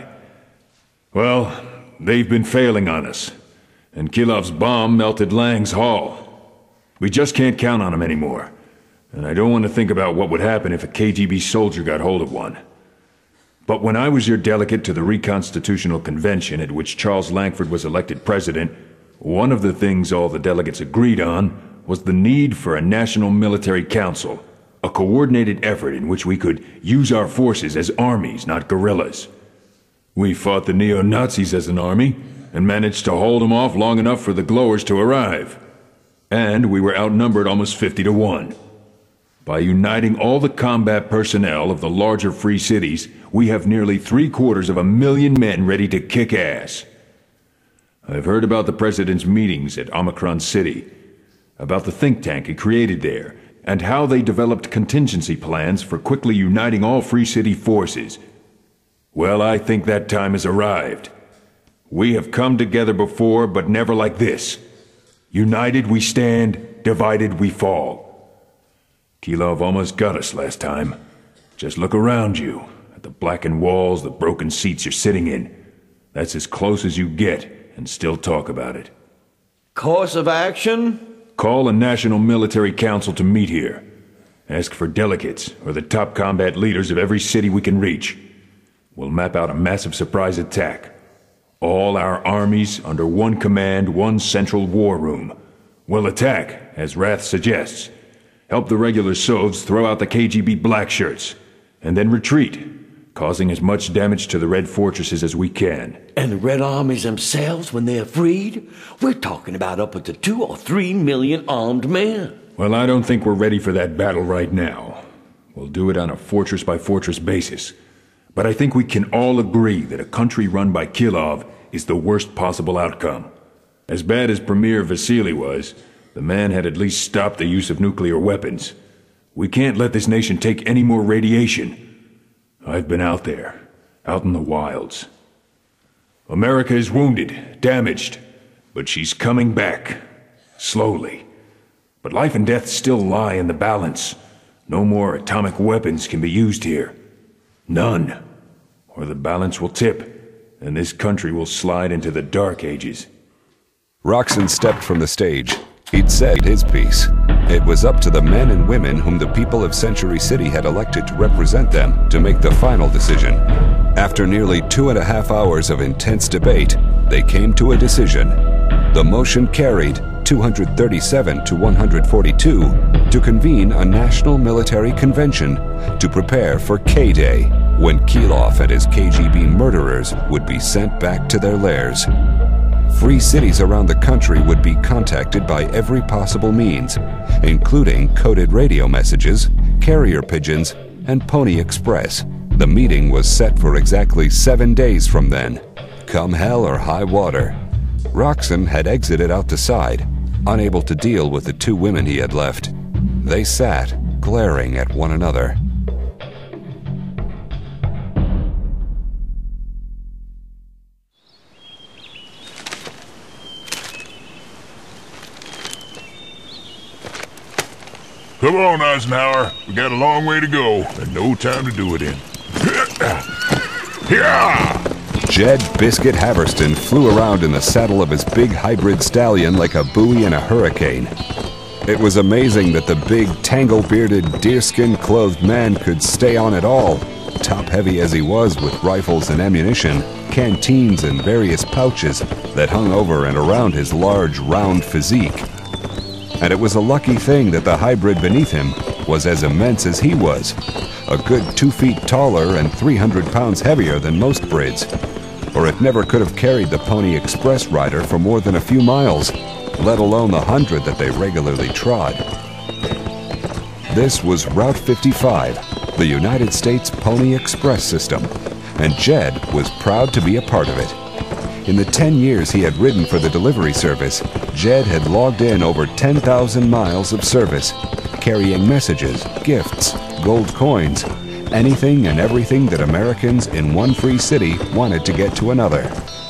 S6: Well, they've been failing on us. And Kilov's bomb melted Lang's Hall. We just can't count on him anymore. And I don't want to think about what would happen if a KGB soldier got hold of one. But when I was your delegate to the Reconstitutional Convention at which Charles Langford was elected president, one of the things all the delegates agreed on was the need for a national military council, a coordinated effort in which we could use our forces as armies, not guerrillas. We fought the neo-Nazis as an army, and managed to hold them off long enough for the glowers to arrive. And we were outnumbered almost 50-1. By uniting all the combat personnel of the larger free cities, we have nearly 750,000 men ready to kick ass. I've heard about the President's meetings at Omicron City, about the think tank he created there, and how they developed contingency plans for quickly uniting all Free City forces. Well, I think that time has arrived. We have come together before, but never like this. United we stand, divided we fall. Kilov almost got us last time. Just look around you, at the blackened walls, the broken seats you're sitting in. That's as close as you get, and still talk about it.
S12: Course of action?
S6: Call a National Military Council to meet here. Ask for delegates, or the top combat leaders of every city we can reach. We'll map out a massive surprise attack. All our armies under one command, one central war room. We'll attack, as Wrath suggests. Help the regular Sovs throw out the KGB black shirts, and then retreat, causing as much damage to the Red fortresses as we can.
S12: And the Red armies themselves, when they're freed? We're talking about up to 2 or 3 million armed men.
S6: Well, I don't think we're ready for that battle right now. We'll do it on a fortress-by-fortress basis. But I think we can all agree that a country run by Kilov is the worst possible outcome. As bad as Premier Vasily was, the man had at least stopped the use of nuclear weapons. We can't let this nation take any more radiation. I've been out there, out in the wilds. America is wounded, damaged, but she's coming back. Slowly. But life and death still lie in the balance. No more atomic weapons can be used here. None. Or the balance will tip, and this country will slide into the Dark Ages.
S2: Roxon stepped from the stage. He'd said his piece. It was up to the men and women whom the people of Century City had elected to represent them to make the final decision. After nearly 2.5 hours of intense debate, they came to a decision. The motion carried 237 to 142 to convene a national military convention to prepare for K-Day, when Kilof and his KGB murderers would be sent back to their lairs. Free cities around the country would be contacted by every possible means, including coded radio messages, carrier pigeons, and Pony Express. The meeting was set for exactly 7 days from then, come hell or high water. Roxxon had exited out the side, unable to deal with the 2 women he had left. They sat, glaring at one another.
S6: Come on, Eisenhower. We got a long way to go, and no time to do it in.
S2: Jed Biscuit Haverston flew around in the saddle of his big hybrid stallion like a buoy in a hurricane. It was amazing that the big, tangle-bearded, deerskin-clothed man could stay on at all, top-heavy as he was with rifles and ammunition, canteens and various pouches that hung over and around his large, round physique. And it was a lucky thing that the hybrid beneath him was as immense as he was, a good 2 feet taller and 300 pounds heavier than most brids, or it never could have carried the Pony Express rider for more than a few miles, let alone the 100 that they regularly trod. This was Route 55, the United States Pony Express system, and Jed was proud to be a part of it. In the 10 years he had ridden for the delivery service, Jed had logged in over 10,000 miles of service, carrying messages, gifts, gold coins, anything and everything that Americans in one free city wanted to get to another.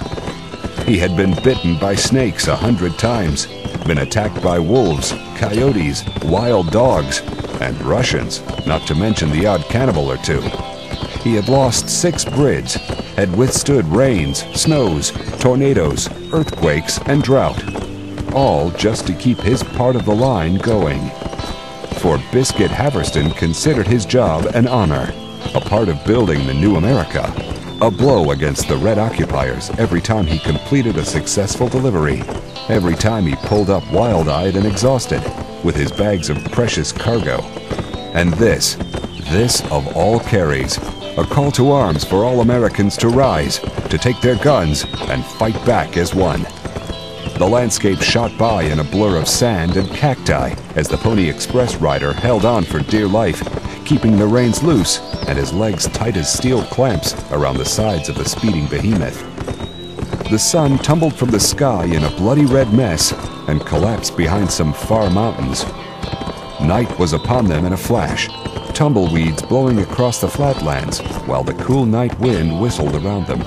S2: He had been bitten by snakes 100 times, been attacked by wolves, coyotes, wild dogs, and Russians, not to mention the odd cannibal or two. He had lost 6 brids, had withstood rains, snows, tornadoes, earthquakes, and drought, all just to keep his part of the line going. For Biscuit Haverston considered his job an honor, a part of building the new America, a blow against the Red occupiers every time he completed a successful delivery, every time he pulled up wild-eyed and exhausted with his bags of precious cargo. And this of all carries, a call to arms for all Americans to rise, to take their guns, and fight back as one. The landscape shot by in a blur of sand and cacti as the Pony Express rider held on for dear life, keeping the reins loose and his legs tight as steel clamps around the sides of the speeding behemoth. The sun tumbled from the sky in a bloody red mess and collapsed behind some far mountains. Night was upon them in a flash, tumbleweeds blowing across the flatlands while the cool night wind whistled around them.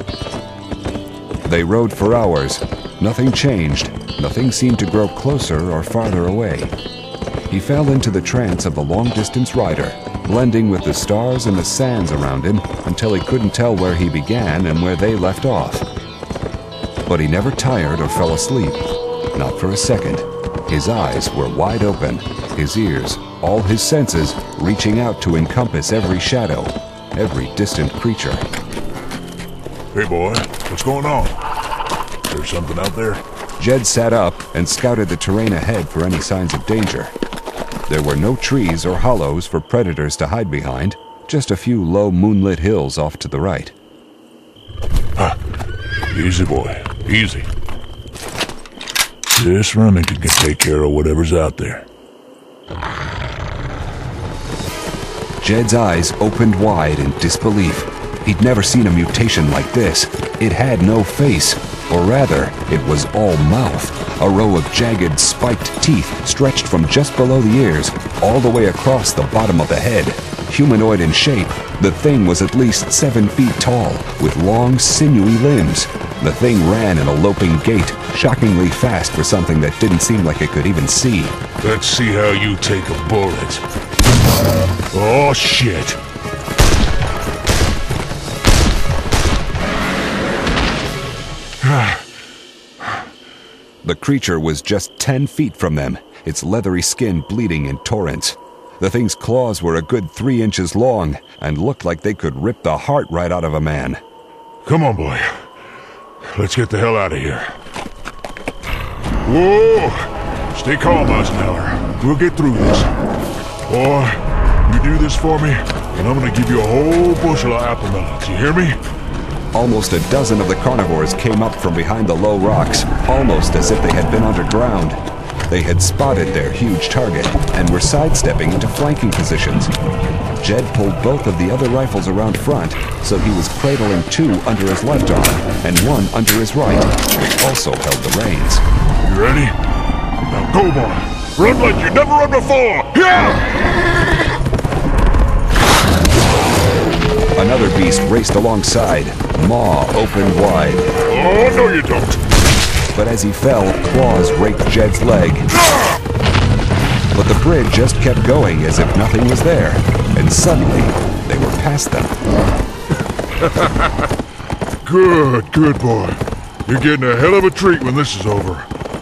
S2: They rode for hours. Nothing changed. Nothing seemed to grow closer or farther away. He fell into the trance of the long-distance rider, blending with the stars and the sands around him until he couldn't tell where he began and where they left off. But he never tired or fell asleep. Not for a second. His eyes were wide open, his ears, all his senses reaching out to encompass every shadow, every distant creature.
S6: Hey boy, what's going on? There's something out there?
S2: Jed sat up and scouted the terrain ahead for any signs of danger. There were no trees or hollows for predators to hide behind, just a few low moonlit hills off to the right.
S6: Easy boy, easy. This Remington can take care of whatever's out there.
S2: Jed's eyes opened wide in disbelief. He'd never seen a mutation like this. It had no face, or rather, it was all mouth, a row of jagged, spiked teeth stretched from just below the ears, all the way across the bottom of the head. Humanoid in shape, the thing was at least 7 feet tall, with long, sinewy limbs. The thing ran in a loping gait, shockingly fast for something that didn't seem like it could even see.
S6: Let's see how you take a bullet. Oh, shit.
S2: The creature was just 10 feet from them, its leathery skin bleeding in torrents. The thing's claws were a good 3 inches long and looked like they could rip the heart right out of a man.
S6: Come on, boy. Let's get the hell out of here. Whoa! Stay calm, Eisenhower. We'll get through this. Boy, you do this for me, and I'm gonna give you a whole bushel of apple melons. You hear me?
S2: Almost a dozen of the carnivores came up from behind the low rocks, almost as if they had been underground. They had spotted their huge target and were sidestepping into flanking positions. Jed pulled both of the other rifles around front, so he was cradling 2 under his left arm and 1 under his right, which also held the reins.
S6: You ready? Now go, boy. Run like you never run before! Yeah!
S2: Another beast raced alongside, maw opened wide.
S6: Oh, no you don't!
S2: But as he fell, claws raked Jed's leg. But the bridge just kept going as if nothing was there, and suddenly, they were past them.
S6: Good boy. You're getting a hell of a treat when this is over.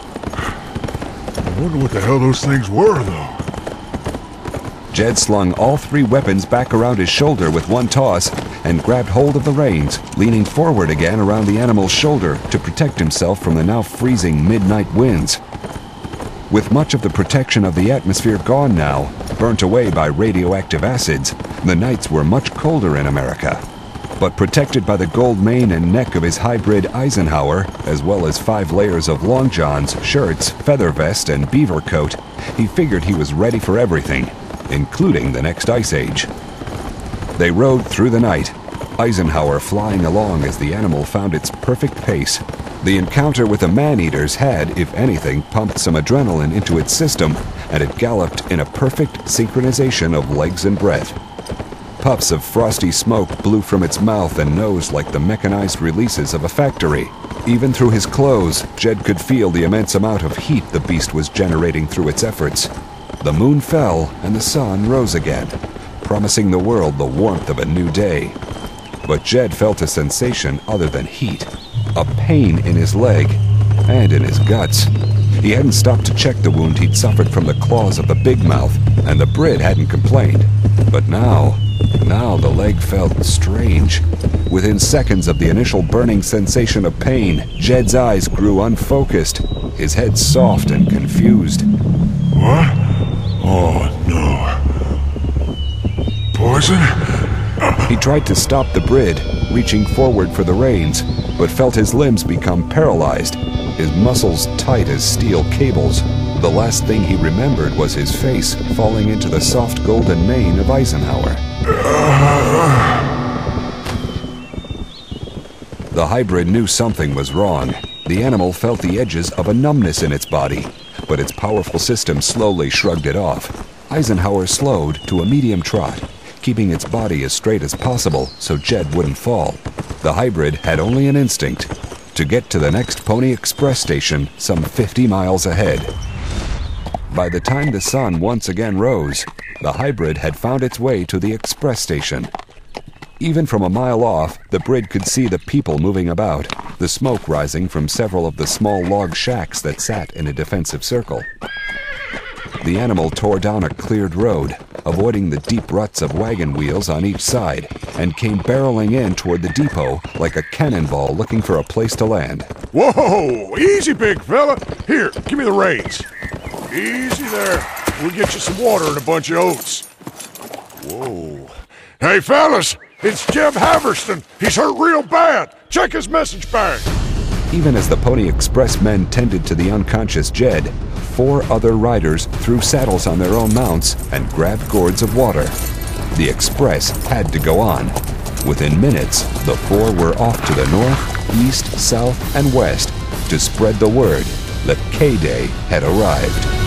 S6: I wonder what the hell those things were, though.
S2: Jed slung all 3 weapons back around his shoulder with one toss and grabbed hold of the reins, leaning forward again around the animal's shoulder to protect himself from the now freezing midnight winds. With much of the protection of the atmosphere gone now, burnt away by radioactive acids, the nights were much colder in America. But protected by the gold mane and neck of his hybrid Eisenhower, as well as 5 layers of long johns, shirts, feather vest, and beaver coat, he figured he was ready for everything, including the next ice age. They rode through the night, Eisenhower flying along as the animal found its perfect pace. The encounter with the man-eaters had, if anything, pumped some adrenaline into its system, and it galloped in a perfect synchronization of legs and breath. Puffs of frosty smoke blew from its mouth and nose like the mechanized releases of a factory. Even through his clothes, Jed could feel the immense amount of heat the beast was generating through its efforts. The moon fell and the sun rose again, promising the world the warmth of a new day. But Jed felt a sensation other than heat, a pain in his leg and in his guts. He hadn't stopped to check the wound he'd suffered from the claws of the big mouth, and the Brit hadn't complained. But now the leg felt strange. Within seconds of the initial burning sensation of pain, Jed's eyes grew unfocused, his head soft and confused.
S6: What? Oh, no. Poison?
S2: He tried to stop the Brit, reaching forward for the reins, but felt his limbs become paralyzed, his muscles tight as steel cables. The last thing he remembered was his face falling into the soft golden mane of Eisenhower. The hybrid knew something was wrong. The animal felt the edges of a numbness in its body, but its powerful system slowly shrugged it off. Eisenhower slowed to a medium trot, keeping its body as straight as possible so Jed wouldn't fall. The hybrid had only an instinct: to get to the next Pony Express station some 50 miles ahead. By the time the sun once again rose, the hybrid had found its way to the express station. Even from a mile off, the Brit could see the people moving about, the smoke rising from several of the small log shacks that sat in a defensive circle. The animal tore down a cleared road, avoiding the deep ruts of wagon wheels on each side, and came barreling in toward the depot like a cannonball looking for a place to land.
S6: Whoa! Easy, big fella! Here, give me the reins. Easy there. We'll get you some water and a bunch of oats. Whoa. Hey, fellas! It's Jeb Haverston! He's hurt real bad! Check his message bag!
S2: Even as the Pony Express men tended to the unconscious Jed, 4 other riders threw saddles on their own mounts and grabbed gourds of water. The express had to go on. Within minutes, the 4 were off to the north, east, south, and west to spread the word that K-Day had arrived.